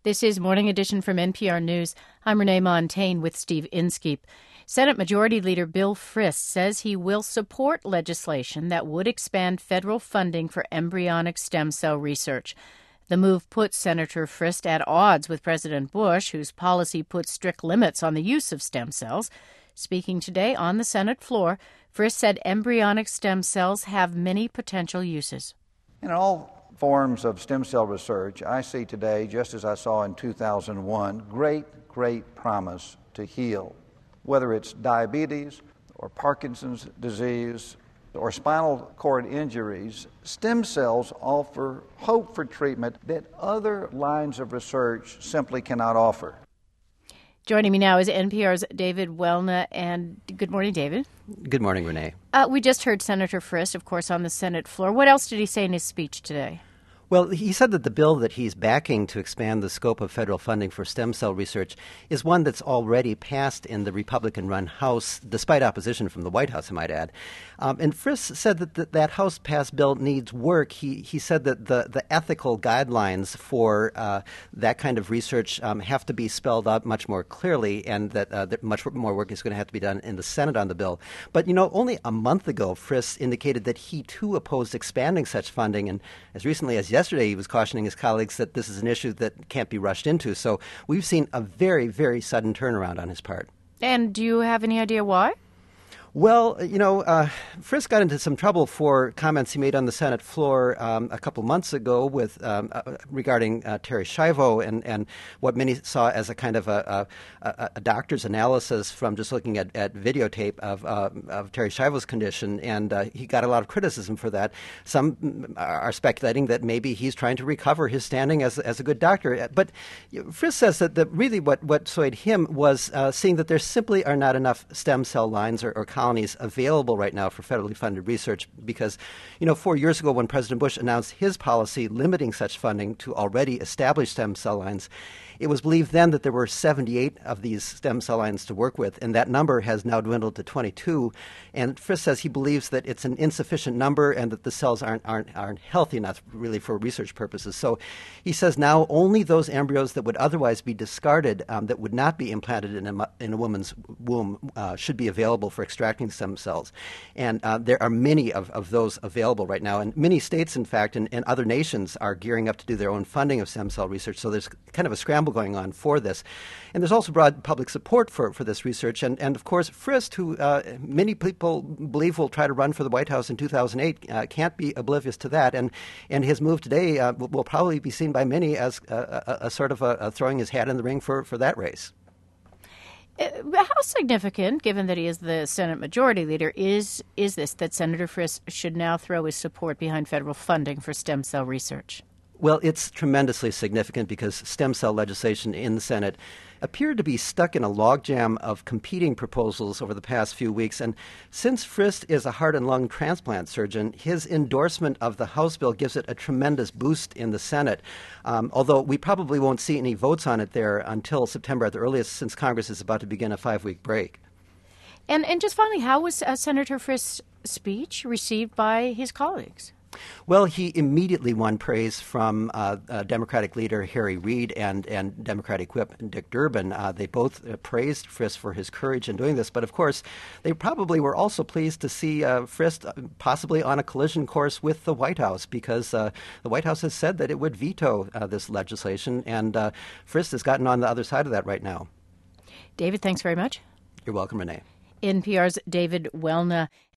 This is Morning Edition from NPR News. I'm Renee Montaigne with Steve Inskeep. Senate Majority Leader Bill Frist says he will support legislation that would expand federal funding for embryonic stem cell research. The move puts Senator Frist at odds with President Bush, whose policy puts strict limits on the use of stem cells. Speaking today on the Senate floor, Frist said embryonic stem cells have many potential uses. In all forms of stem cell research, I see today, just as I saw in 2001, great promise to heal. Whether it's diabetes or Parkinson's disease or spinal cord injuries, stem cells offer hope for treatment that other lines of research simply cannot offer. Joining me now is NPR's David Welna. And good morning, David. Good morning, Renee. We just heard Senator Frist, of course, on the Senate floor. What else did he say in his speech today? Well, he said that the bill that he's backing to expand the scope of federal funding for stem cell research is one that's already passed in the Republican-run House, despite opposition from the White House, I might add. And Frist said that that House-passed bill needs work. He said that the ethical guidelines for that kind of research have to be spelled out much more clearly, and that much more work is going to have to be done in the Senate on the bill. But, only a month ago, Frist indicated that he, too, opposed expanding such funding, and as recently as yesterday, he was cautioning his colleagues that this is an issue that can't be rushed into. So we've seen a very, very sudden turnaround on his part. And do you have any idea why? Well, Frist got into some trouble for comments he made on the Senate floor a couple months ago with regarding Terri Schiavo and what many saw as a kind of a doctor's analysis from just looking at videotape of Terri Schiavo's condition, and he got a lot of criticism for that. Some are speculating that maybe he's trying to recover his standing as a good doctor. But Frist says that really what swayed him was seeing that there simply are not enough stem cell lines or colonies available right now for federally funded research because, 4 years ago when President Bush announced his policy limiting such funding to already established stem cell lines, it was believed then that there were 78 of these stem cell lines to work with, and that number has now dwindled to 22. And Frist says he believes that it's an insufficient number and that the cells aren't healthy enough really for research purposes. So he says now only those embryos that would otherwise be discarded, that would not be implanted in a woman's womb, should be available for extracting stem cells. And there are many of those available right now. And many states, in fact, and other nations are gearing up to do their own funding of stem cell research. So there's kind of a scramble going on for this. And there's also broad public support for this research. And of course, Frist, who many people believe will try to run for the White House in 2008, can't be oblivious to that. And his move today will probably be seen by many as a sort of throwing his hat in the ring for that race. How significant, given that he is the Senate Majority Leader, is this that Senator Frist should now throw his support behind federal funding for stem cell research? Well, it's tremendously significant because stem cell legislation in the Senate appeared to be stuck in a logjam of competing proposals over the past few weeks. And since Frist is a heart and lung transplant surgeon, his endorsement of the House bill gives it a tremendous boost in the Senate, although we probably won't see any votes on it there until September at the earliest, since Congress is about to begin a 5-week break. And just finally, how was Senator Frist's speech received by his colleagues? Well, he immediately won praise from Democratic leader Harry Reid and Democratic whip Dick Durbin. They both praised Frist for his courage in doing this. But, of course, they probably were also pleased to see Frist possibly on a collision course with the White House because the White House has said that it would veto this legislation. And Frist has gotten on the other side of that right now. David, thanks very much. You're welcome, Renee. NPR's David Welna.